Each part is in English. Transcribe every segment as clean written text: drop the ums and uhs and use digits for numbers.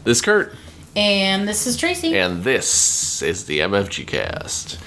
This is Kurt. And this is Tracy. And this is the MFG Cast.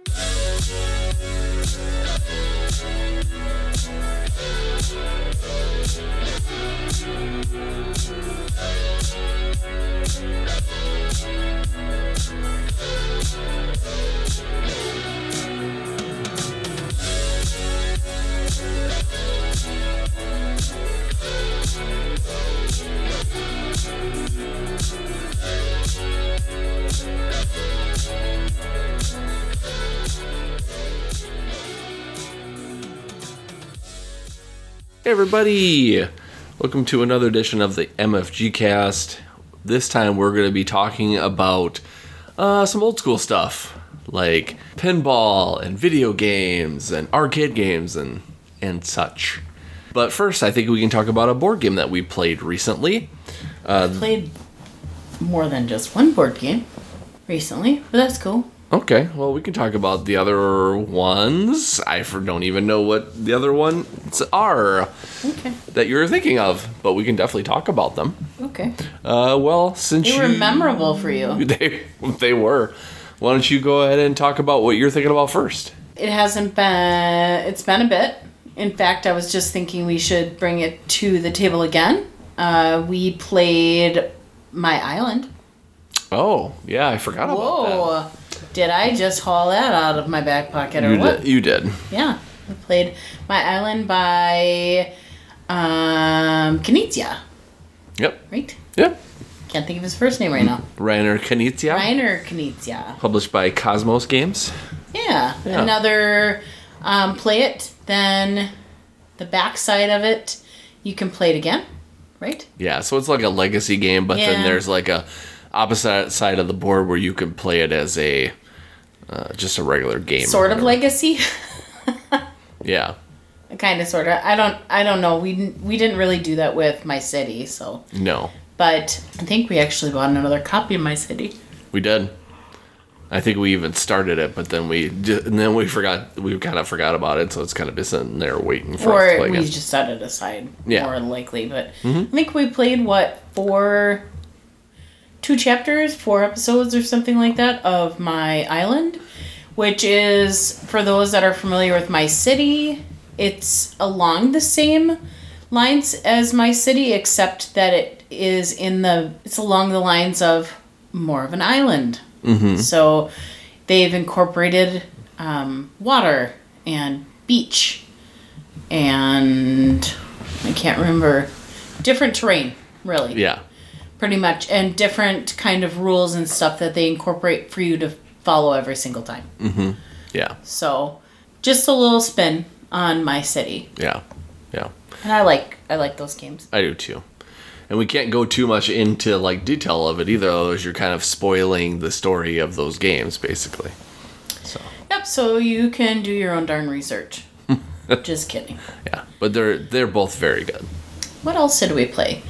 Hey everybody! Welcome to another edition of the MFG Cast. This time we're going to be talking about some old school stuff, like pinball and video games and arcade games and such. But first, I think we can talk about a board game that we played recently. I played more than just one board game recently, but that's cool. Okay, well, we can talk about the other ones. I don't even know what the other ones are that you're thinking of, but we can definitely talk about them. Okay. Well, since they were memorable for you. They were. Why don't you go ahead and talk about what you're thinking about first? It's been a bit. In fact, I was just thinking we should bring it to the table again. We played My Island. Oh, yeah, I forgot about that. Whoa. Did I just haul that out of my back pocket or what? You did. Yeah. We played My Island by Knizia. Yep. Right? Yep. Can't think of his first name right now. Reiner Knizia. Reiner Knizia. Published by Cosmos Games. Yeah. Another play it, then the backside of it, you can play it again, right? Yeah, so it's like a legacy game, but then there's like a opposite side of the board where you can play it as a just a regular game. Sort of legacy. Yeah. Kind of, sort of. I don't know. We didn't really do that with My City, so. No. But I think we actually bought another copy of My City. We did. I think we even started it, but then we forgot. We kind of forgot about it, so it's kind of been sitting there waiting for us to play Or we again. just set it aside, Yeah. more likely. But I think we played, 4 episodes or something like that of My Island, which is, for those that are familiar with My City, it's along the same lines as My City, except that it's along the lines of more of an island. Mm-hmm. So they've incorporated water and beach and I can't remember, different terrain, really. Yeah. Pretty much, and different kind of rules and stuff that they incorporate for you to follow every single time. Mm-hmm. Yeah. So, just a little spin on My City. Yeah. Yeah. And I like those games. I do too. And we can't go too much into like detail of it either, otherwise you're kind of spoiling the story of those games, basically. So. Yep. So you can do your own darn research. Just kidding. Yeah, but they're both very good. What else did we play?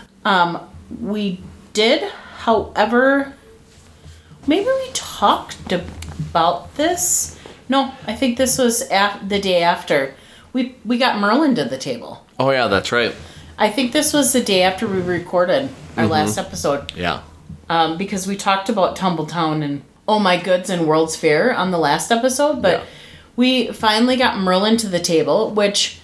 We did, however, maybe we talked about this. No, I think this was the day after. We got Merlin to the table. Oh yeah, that's right. I think this was the day after we recorded our last episode. Yeah. Because we talked about Tumbletown and Oh My Goods and World's Fair on the last episode, but we finally got Merlin to the table, which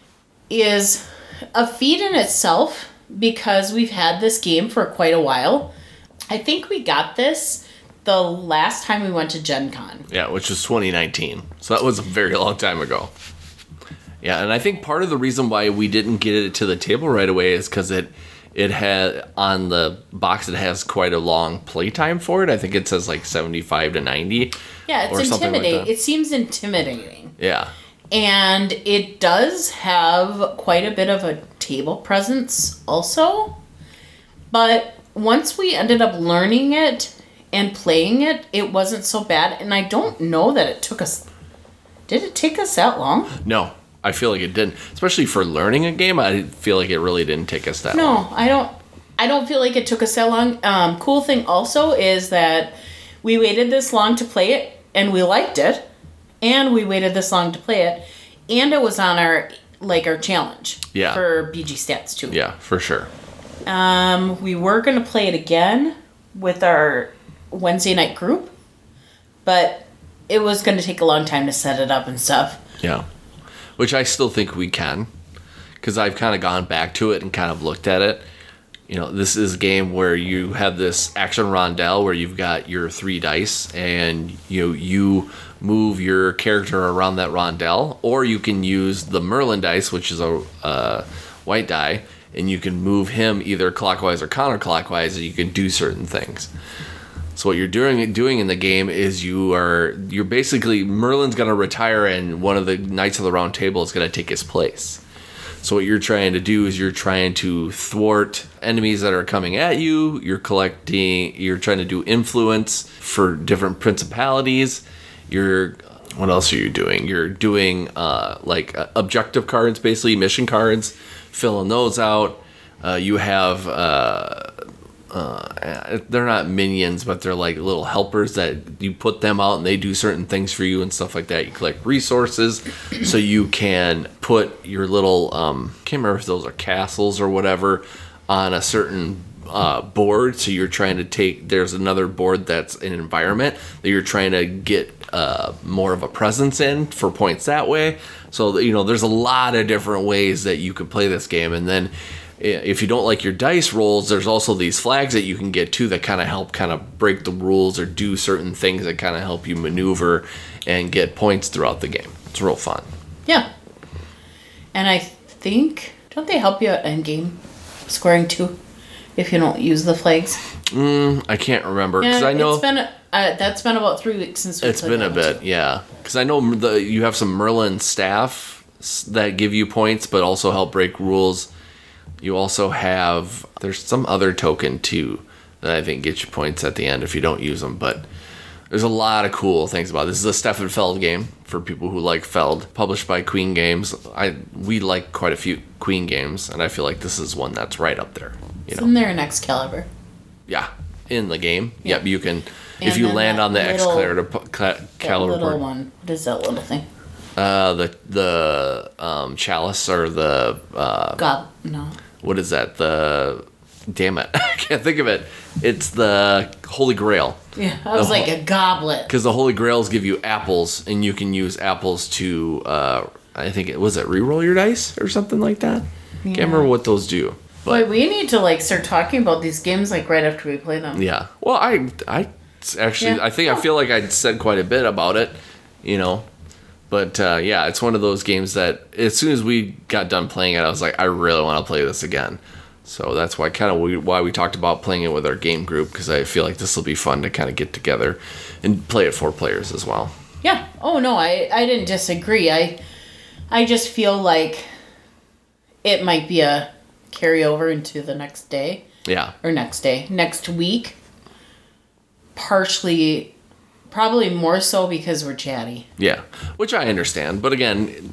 is a feat in itself because we've had this game for quite a while. I think we got this the last time we went to Gen Con. Yeah, which was 2019. So that was a very long time ago. Yeah, and I think part of the reason why we didn't get it to the table right away is because it had, on the box, it has quite a long playtime for it. I think it says like 75 to 90. Yeah, it's intimidating. Like it seems intimidating. Yeah. And it does have quite a bit of a table presence also. But once we ended up learning it and playing it, it wasn't so bad. And I don't know that it took us... Did it take us that long? No, I feel like it didn't. Especially for learning a game, I feel like it really didn't take us that long. No, I don't feel like it took us that long. Cool thing also is that we waited this long to play it, and we liked it. And we waited this long to play it, and it was on our challenge. Yeah. For BG Stats too. Yeah, for sure. We were going to play it again with our Wednesday night group, but it was going to take a long time to set it up and stuff. Yeah. Which I still think we can, because I've kind of gone back to it and kind of looked at it. This is a game where you have this action rondelle where you've got your 3 dice, and you move your character around that rondelle, or you can use the Merlin dice, which is a white die, and you can move him either clockwise or counterclockwise, and you can do certain things. So what you're doing in the game is you're basically, Merlin's going to retire, and one of the Knights of the Round Table is going to take his place. So what you're trying to do is you're trying to thwart enemies that are coming at you. You're trying to do influence for different principalities. What else are you doing? You're doing objective cards, basically mission cards, filling those out. You have they're not minions, but they're like little helpers that you put them out and they do certain things for you and stuff like that. You collect resources so you can put your little can't remember if those are castles or whatever on a certain board. So you're trying to there's another board that's an environment that you're trying to get more of a presence in for points that way. So there's a lot of different ways that you could play this game. And then if you don't like your dice rolls, there's also these flags that you can get too that kind of help break the rules or do certain things that kind of help you maneuver and get points throughout the game. It's real fun. Yeah. And I think, don't they help you at endgame scoring too if you don't use the flags? I can't remember, because I know that's been about 3 weeks since we played. It's been a bit, yeah. Because I know you have some Merlin staff that give you points, but also help break rules. You also have, there's some other token too that I think gets you points at the end if you don't use them, but there's a lot of cool things about it. This is a Stefan Feld game for people who like Feld, published by Queen Games. We like quite a few Queen games, and I feel like this is one that's right up there. Isn't there an Excalibur? Yeah, in the game. Yeah. Yep, you can, if you land on the Excalibur little one. What is that little thing? The chalice or the no. What is that? Damn it, I can't think of it. It's the Holy Grail. Yeah, I was like a goblet. Because the Holy Grails give you apples, and you can use apples to, I think reroll your dice or something like that. Yeah. Can't remember what those do. But boy, we need to start talking about these games right after we play them. Yeah. Well, I actually, I feel like I said quite a bit about it, But yeah, it's one of those games that as soon as we got done playing it, I was like, I really want to play this again. So that's why we talked about playing it with our game group, because I feel like this will be fun to kind of get together and play it 4 players as well. Yeah. Oh no, I didn't disagree. I just feel like it might be a carryover into the next day. Yeah. Or next week. Partially. Probably more so because we're chatty. Yeah, which I understand. But again,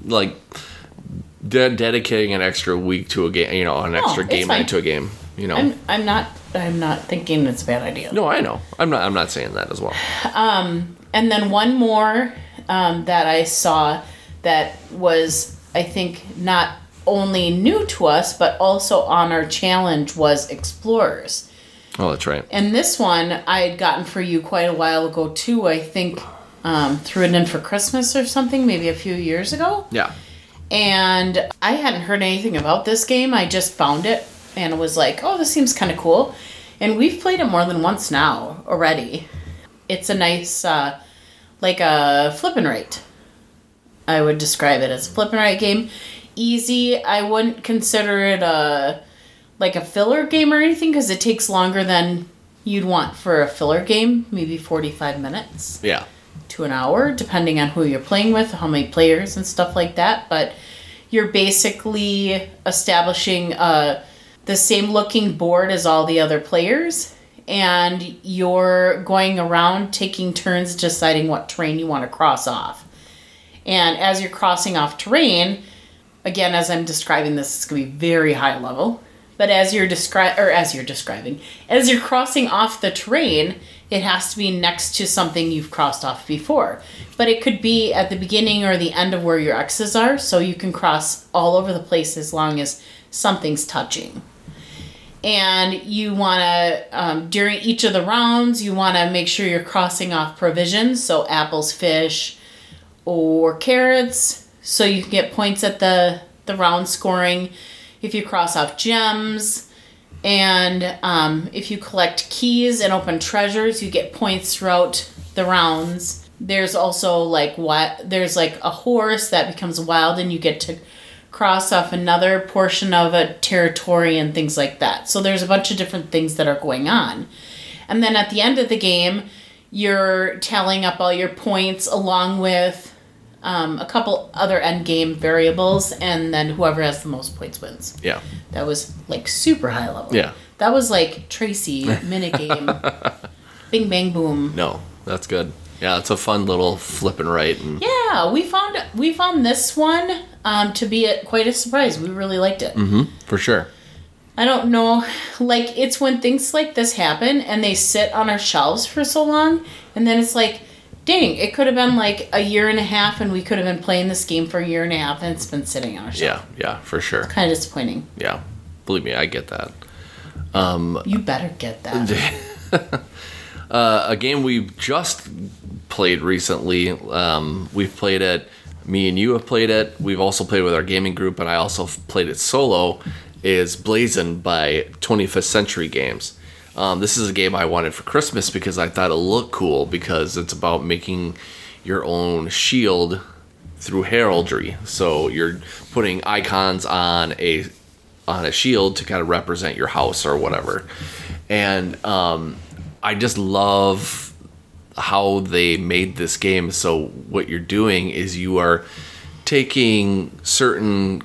dedicating an extra week to a game, an extra game night to a game, I'm not thinking it's a bad idea. No, I know. I'm not saying that as well. And then one more that I saw that was, I think, not only new to us, but also on our challenge was Explorers. Oh, that's right. And this one I had gotten for you quite a while ago, too. I think threw it in for Christmas or something, maybe a few years ago. Yeah. And I hadn't heard anything about this game. I just found it and was like, oh, this seems kind of cool. And we've played it more than once now already. It's a nice, like a flip and write. I would describe it as a flip and write game. Easy. I wouldn't consider it a filler game or anything, because it takes longer than you'd want for a filler game, maybe 45 minutes. Yeah. To an hour, depending on who you're playing with, how many players and stuff like that. But you're basically establishing the same looking board as all the other players, and you're going around taking turns deciding what terrain you want to cross off. And as you're crossing off terrain, again, as I'm describing this, it's going to be very high level. But as you're crossing off the terrain, it has to be next to something you've crossed off before. But it could be at the beginning or the end of where your X's are, so you can cross all over the place as long as something's touching. And you want to, during each of the rounds, you want to make sure you're crossing off provisions. So apples, fish, or carrots. So you can get points at the round scoring. If you cross off gems. And if you collect keys and open treasures, you get points throughout the rounds. There's also there's like a horse that becomes wild and you get to cross off another portion of a territory and things like that. So there's a bunch of different things that are going on. And then at the end of the game, you're tallying up all your points along with a couple other end game variables, and then whoever has the most points wins. Yeah. That was like super high level. Yeah. That was like Tracy minigame. Bing bang boom. No, that's good. Yeah, it's a fun little flip and right. And yeah, we found this one to be quite a surprise. We really liked it. For sure. I don't know, like it's when things like this happen and they sit on our shelves for so long, and then it's like, dang, it could have been like a year and a half and we could have been playing this game for a year and a half and it's been sitting on our shelf. Yeah, for sure. Kind of disappointing. Yeah, believe me, I get that. You better get that. A game we've just played recently, we've played it, me and you have played it, we've also played with our gaming group, and I also played it solo, is Blazon by 25th Century Games. This is a game I wanted for Christmas because I thought it looked cool because it's about making your own shield through heraldry. So you're putting icons on a shield to kind of represent your house or whatever. And I just love how they made this game. So what you're doing is you are taking certain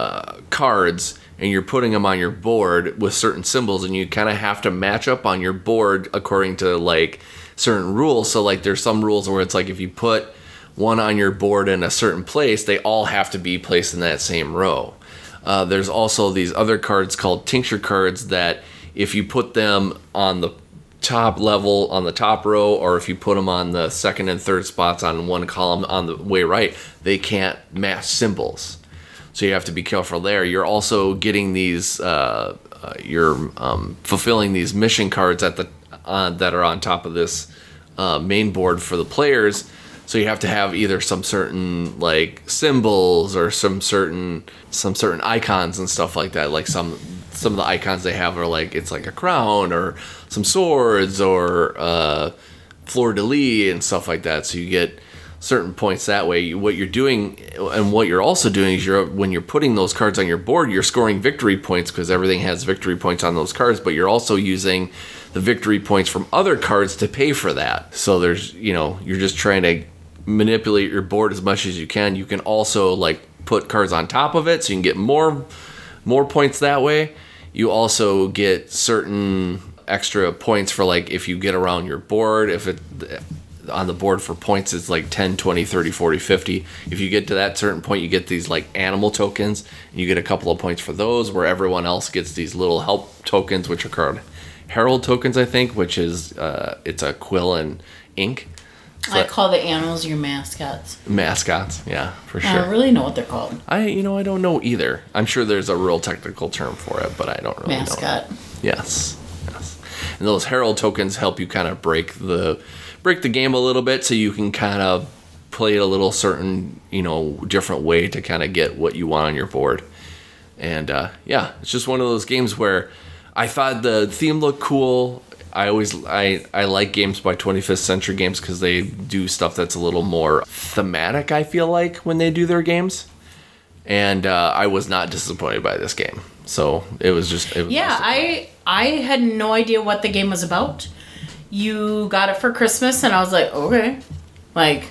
cards and you're putting them on your board with certain symbols, and you kind of have to match up on your board according to like certain rules. So like there's some rules where it's like if you put one on your board in a certain place, they all have to be placed in that same row. There's also these other cards called tincture cards that if you put them on the top level on the top row, or if you put them on the second and third spots on one column on the way right, they can't match symbols. So you have to be careful there. You're also getting these, you're fulfilling these mission cards at the that are on top of this main board for the players. So you have to have either some certain like symbols or some certain icons and stuff like that. Like some of the icons they have are like it's like a crown or some swords or fleur de lis and stuff like that. So you get certain points that way. What you're doing and what you're also doing is when you're putting those cards on your board, you're scoring victory points because everything has victory points on those cards, but you're also using the victory points from other cards to pay for that. So there's, you're just trying to manipulate your board as much as you can. You can also like put cards on top of it so you can get more points that way. You also get certain extra points for like if you get around your board, if it on the board for points it's like 10, 20, 30, 40, 50. If you get to that certain point, you get these like animal tokens, and you get a couple of points for those, where everyone else gets these little help tokens, which are called herald tokens, I think, which is it's a quill and ink. So I call the animals your mascots. Mascots, yeah, for sure. I don't really know what they're called. I don't know either. I'm sure there's a real technical term for it, but I don't really know. Mascot. Yes. And those herald tokens help you kind of break the game a little bit, so you can kind of play it a little certain, different way to kind of get what you want on your board. And it's just one of those games where I thought the theme looked cool. I like games by 25th Century Games because they do stuff that's a little more thematic, I feel like, when they do their games. And I was not disappointed by this game. So it was I had no idea what the game was about. You got it for Christmas, and I was like, okay. Like,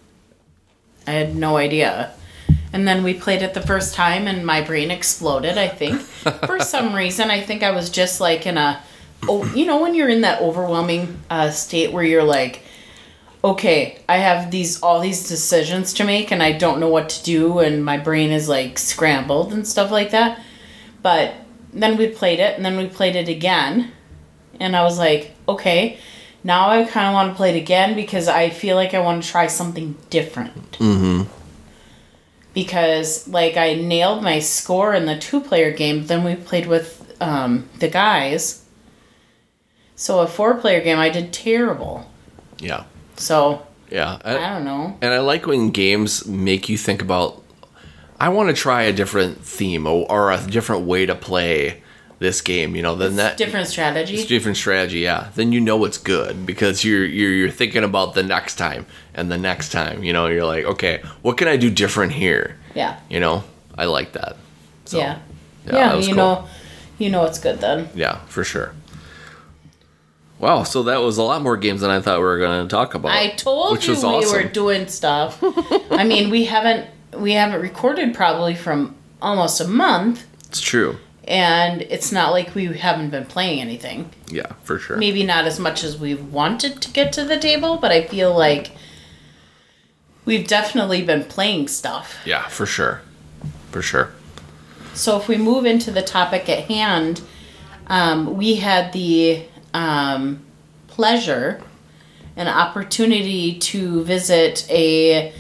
I had no idea. And then we played it the first time, and my brain exploded, I think. For some reason, I think I was just like in when you're in that overwhelming state where you're like, okay, I have all these decisions to make, and I don't know what to do, and my brain is like scrambled and stuff like that. But then we played it, and then we played it again. And I was like, okay, now I kind of want to play it again because I feel like I want to try something different. Mm-hmm. Because, like, I nailed my score in the 2-player game. Then we played with the guys. So a 4-player game, I did terrible. Yeah. So Yeah. I don't know. And I like when games make you think about, I want to try a different theme or a different way to play this game, you know, then that Different strategy. it's different strategy, yeah. Then you know it's good because you're thinking about the next time and the next time, you know, you're like, okay, what can I do different here? Yeah. You know, I like that. So, Yeah. that Yeah, was you cool. know it's good then. Yeah, for sure. Wow, so that was a lot more games than I thought we were going to talk about. I told which you was we awesome. were doing stuff. I mean, we haven't recorded probably from almost a month, It's true. and it's not like we haven't been playing anything. Yeah, for sure. Maybe not as much as we wanted to get to the table, but I feel like we've definitely been playing stuff. Yeah, for sure. For sure. So if we move into the topic at hand, we had the pleasure and opportunity to visit a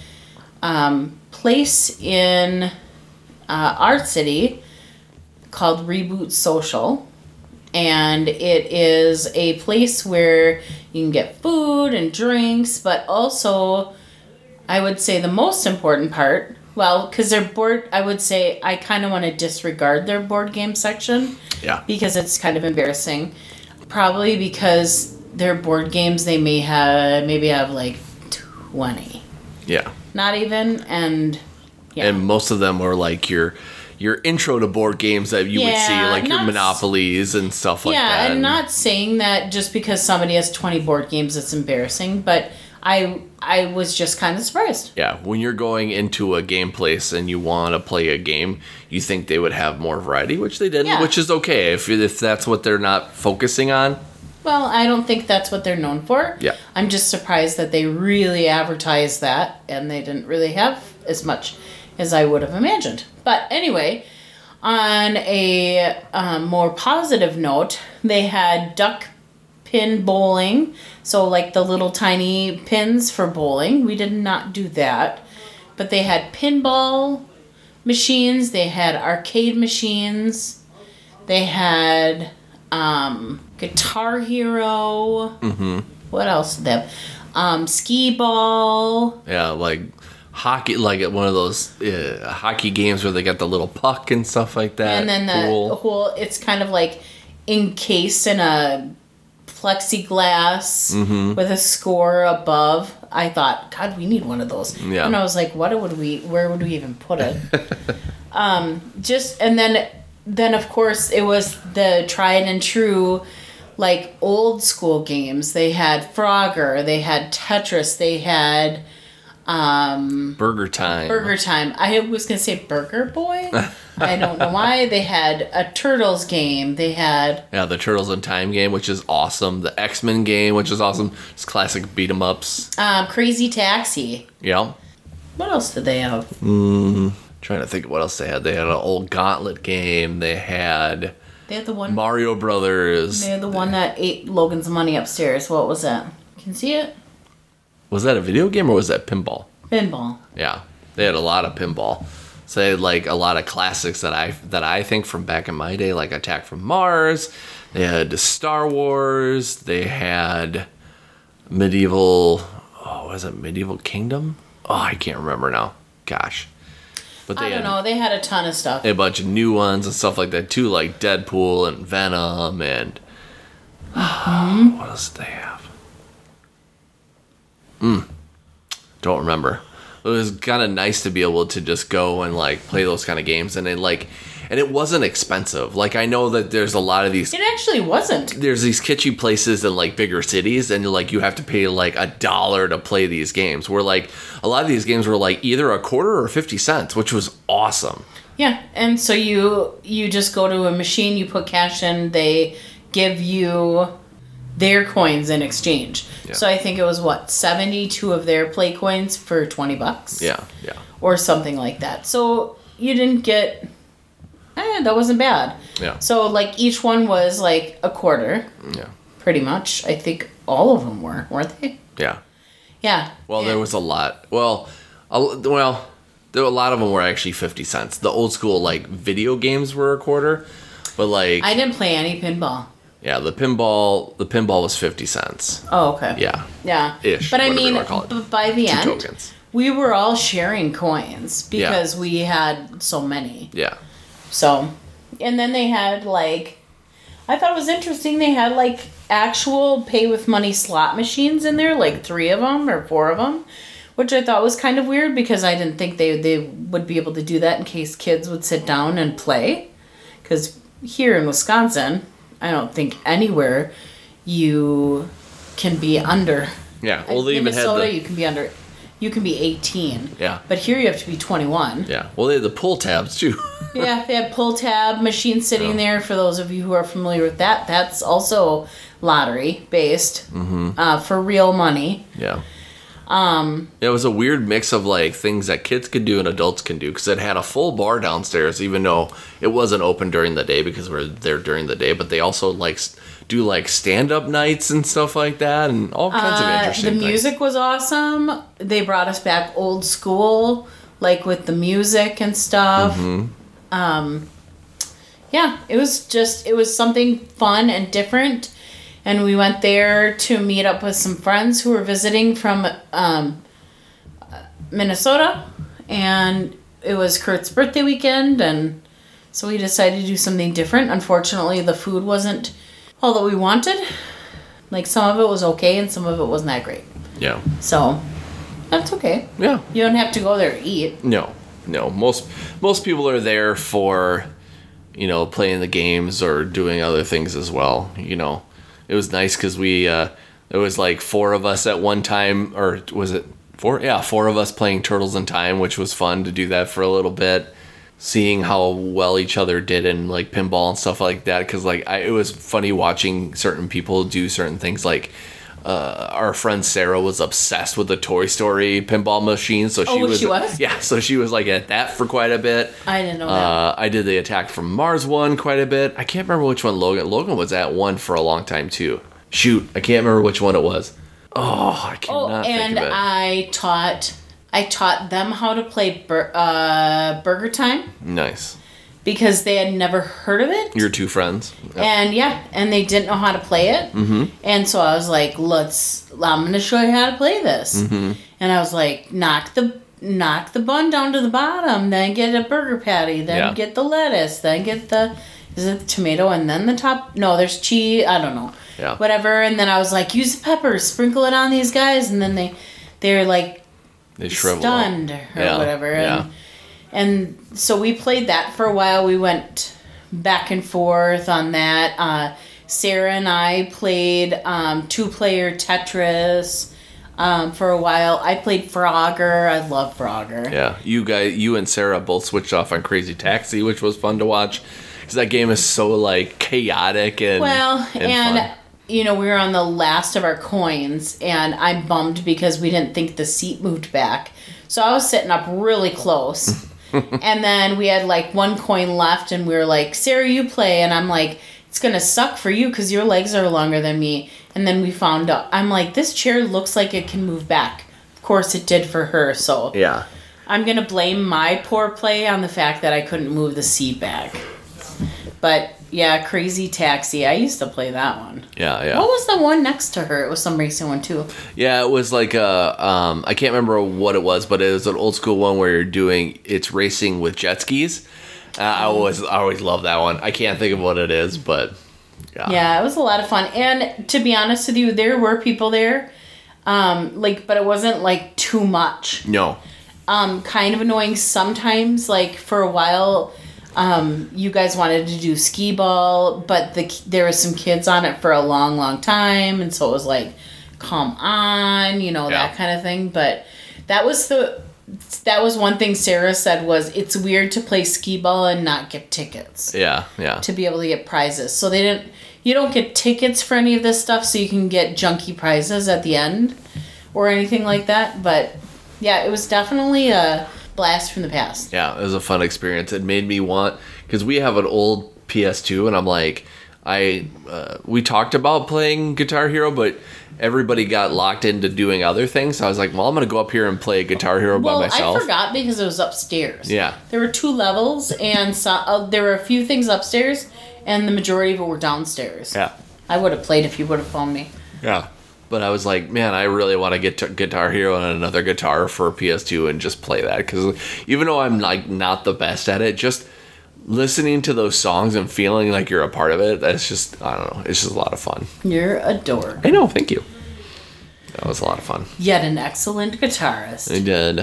place in our city called Reboot Social. And it is a place where you can get food and drinks, but also, I would say the most important part, well, because their board, I would say I kind of want to disregard their board game section Yeah. because it's kind of embarrassing. Probably because their board games, they maybe have like 20. Yeah. Not even, and yeah. And most of them were like your intro to board games that you would see, Yeah, like your not- Monopolies and stuff like yeah, that. and not saying that just because somebody has 20 board games, it's embarrassing, but I was just kind of surprised. Yeah, when you're going into a game place and you want to play a game, you think they would have more variety, which they didn't, Yeah. which is okay if that's what they're not focusing on. Well, I don't think that's what they're known for. Yeah. I'm just surprised that they really advertised that and they didn't really have as much as I would have imagined. But anyway, on a more positive note, they had duck pin bowling. So like the little tiny pins for bowling. We did not do that. But they had pinball machines. They had arcade machines. They had Guitar Hero. Mm-hmm. What else did they have? Skee ball. Yeah, like hockey, like at one of those hockey games where they got the little puck and stuff like that. And then the whole, it's kind of like encased in a plexiglass with a score above. I thought, God, we need one of those. Yeah. And I was like, where would we even put it? Then of course it was the tried and true, like old school games. They had Frogger, they had Tetris, they had Burger Time. Burger Time. I was gonna say Burger Boy. I don't know why. They had a Turtles game. They had Yeah, the Turtles in Time game, which is awesome. The X-Men game, which is awesome. It's classic beat 'em ups. Crazy Taxi. Yeah. What else did they have? Trying to think of what else they had. They had an old Gauntlet game. They had They had the one. Mario Brothers. They had the one that ate Logan's money upstairs. What was that? Can you see it? Was that a video game or was that pinball? Pinball. Yeah, they had a lot of pinball. So they had like a lot of classics that I think from back in my day, like Attack from Mars. They had Star Wars. They had Medieval. Oh, was it Medieval Kingdom? Oh, I can't remember now. Gosh, but I they don't had know. They had a ton of stuff. a bunch of new ones and stuff like that too, like Deadpool and Venom and what else did they have? Don't remember. It was kind of nice to be able to just go and like play those kind of games, and it wasn't expensive. Like I know that there's a lot of these. It actually wasn't. There's these kitschy places in like bigger cities, and like you have to pay like $1 to play these games. Where like a lot of these games were like either a quarter or 50 cents, which was awesome. Yeah, and so you just go to a machine, you put cash in, they give you their coins in exchange. Yeah. So I think it was 72 of their play coins for $20. Yeah. Or something like that. So you didn't get that wasn't bad. Yeah. So like each one was like a quarter, Yeah. pretty much. I think all of them weren't they? Yeah. Yeah. Well, Yeah. there was a lot. There were a lot of them were actually 50 cents. The old school like video games were a quarter, But like, I didn't play any pinball. yeah, the pinball was 50 cents. Oh, okay. Yeah. Yeah. Ish, But I whatever you mean, wanna call it. by the end, Tokens. we were all sharing coins because we had so many. Yeah. So, and then they had like, I thought it was interesting. They had like actual pay with money slot machines in there, like 3 of them or 4 of them, which I thought was kind of weird because I didn't think they would be able to do that in case kids would sit down and play. Because here in Wisconsin, I don't think anywhere you can be under. Yeah. Well, they even had Minnesota, you can be 18. Yeah. But here you have to be 21. Yeah. Well, they had the pull tabs too. Yeah, they had pull tab machines sitting there. For those of you who are familiar with that, that's also lottery based for real money. Yeah. It was a weird mix of like things that kids could do and adults can do because it had a full bar downstairs, even though it wasn't open during the day because we're there during the day. But they also like do like stand up nights and stuff like that, and all kinds of interesting The things. music was awesome. They brought us back old school, like with the music and stuff. Yeah, it was something fun and different. And we went there to meet up with some friends who were visiting from Minnesota. And it was Kurt's birthday weekend. And so we decided to do something different. Unfortunately, the food wasn't all that we wanted. Like, some of it was okay and some of it wasn't that great. Yeah. So, that's okay. Yeah. You don't have to go there to eat. No. Most people are there for, playing the games or doing other things as well. It was nice because there was like 4 of us at one time, or was it 4? Yeah, 4 of us playing Turtles in Time, which was fun to do that for a little bit. Seeing how well each other did in like pinball and stuff like that, because like it was funny watching certain people do certain things. Like our friend Sarah was obsessed with the Toy Story pinball machine, so she was. Yeah, so she was like at that for quite a bit. I didn't know that. I did the Attack from Mars one quite a bit. I can't remember which one Logan was at one for a long time too. Shoot, I can't remember which one it was. Oh, I cannot think of it. I taught them how to play Burger Time. Nice. Because they had never heard of it. Your 2 friends. Yep. And they didn't know how to play it. Mm-hmm. And so I was like, I'm going to show you how to play this. Mm-hmm. And I was like, knock the bun down to the bottom, then get a burger patty, then get the lettuce, then get is it the tomato and then the top? No, there's cheese. I don't know. Yeah. Whatever. And then I was like, use the peppers, sprinkle it on these guys. And then they're like, they shrivel stunned up. or whatever. Yeah. And so we played that for a while. We went back and forth on that. Sarah and I played 2-player Tetris for a while. I played Frogger. I love Frogger. Yeah, you and Sarah both switched off on Crazy Taxi, which was fun to watch because that game is so like chaotic and fun. We were on the last of our coins, and I'm bummed because we didn't think the seat moved back. So I was sitting up really close. And then we had like 1 coin left, and we were like, Sarah, you play. And I'm like, it's going to suck for you because your legs are longer than me. And then we found out, I'm like, this chair looks like it can move back. Of course it did for her. So yeah, I'm going to blame my poor play on the fact that I couldn't move the seat back. But yeah, Crazy Taxi. I used to play that one. Yeah. What was the one next to her? It was some racing one too. Yeah, it was like I can't remember what it was, but it was an old school one where it's racing with jet skis. I always love that one. I can't think of what it is, but yeah. Yeah, it was a lot of fun. And to be honest with you, there were people there, but it wasn't like too much. No. Kind of annoying sometimes. Like for a while. You guys wanted to do skee ball, but there was some kids on it for a long, long time, and so it was like, come on, that kind of thing. But that was one thing Sarah said was it's weird to play skee ball and not get tickets. Yeah. To be able to get prizes. So you don't get tickets for any of this stuff, so you can get junky prizes at the end or anything like that. But yeah, it was definitely a blast from the past. Yeah, it was a fun experience. It made me want, because we have an old PS2, and I'm like, we talked about playing Guitar Hero, but everybody got locked into doing other things. So I was like, well, I'm going to go up here and play Guitar Hero by myself. I forgot because it was upstairs. Yeah. There were 2 levels, and there were a few things upstairs, and the majority of it were downstairs. Yeah. I would have played if you would have phoned me. Yeah. But I was like, man, I really want to get to Guitar Hero and another guitar for PS2 and just play that. Because even though I'm like not the best at it, just listening to those songs and feeling like you're a part of it, that's just, I don't know, it's just a lot of fun. You're a dork. I know, thank you. That was a lot of fun. Yet an excellent guitarist. I did.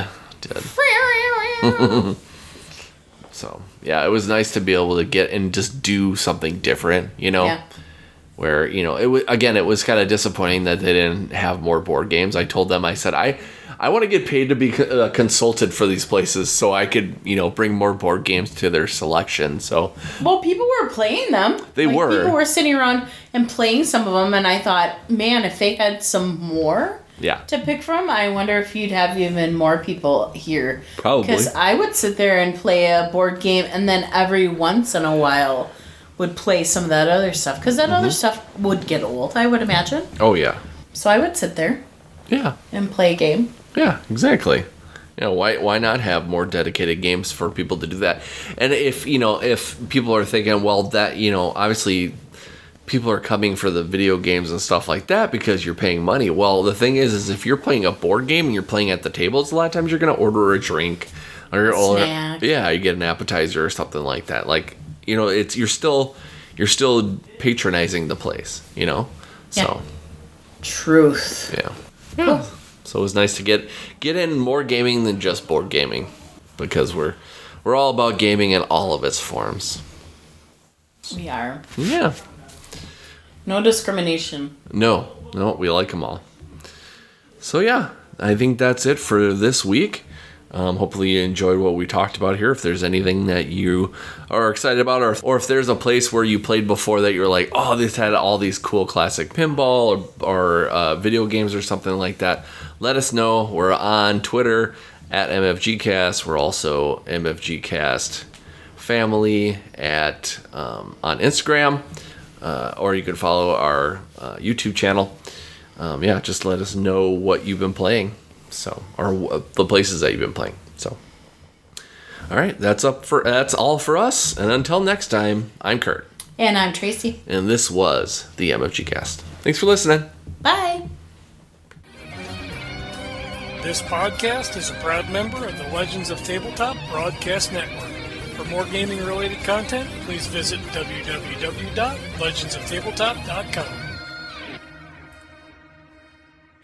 So, yeah, it was nice to be able to get and just do something different, you know? Yeah. Where, you know, it was kind of disappointing that they didn't have more board games. I told them, I said, I want to get paid to be consulted for these places so I could, you know, bring more board games to their selection. So, well, people were playing them. They were. People were sitting around and playing some of them, and I thought, man, if they had some more to pick from, I wonder if you'd have even more people here. Probably. Because I would sit there and play a board game, and then every once in a while would play some of that other stuff. Because that other stuff would get old, I would imagine. Oh, yeah. So I would sit there. Yeah. And play a game. Yeah, exactly. You know, why not have more dedicated games for people to do that? And if people are thinking, well, that, you know, obviously people are coming for the video games and stuff like that because you're paying money. Well, the thing is if you're playing a board game and you're playing at the tables, a lot of times you're going to order a drink or snack. Yeah, you get an appetizer or something like that. Like, you know, you're still patronizing the place, you know? Yeah. So Truth. Yeah. Cool. So it was nice to get in more gaming than just board gaming, because we're all about gaming in all of its forms. We are. Yeah. No discrimination. No, we like them all. So yeah, I think that's it for this week. Hopefully you enjoyed what we talked about here. If there's anything that you are excited about, or if there's a place where you played before that you're like, oh, this had all these cool classic pinball or video games or something like that, let us know. We're on Twitter at MFGcast. We're also MFGcast Family on Instagram, or you can follow our YouTube channel. Just let us know what you've been playing. So, or the places that you've been playing. So, all right, that's all for us. And until next time, I'm Kurt. And I'm Tracy. And this was the MFG Cast. Thanks for listening. Bye. This podcast is a proud member of the Legends of Tabletop Broadcast Network. For more gaming-related content, please visit www.legendsoftabletop.com.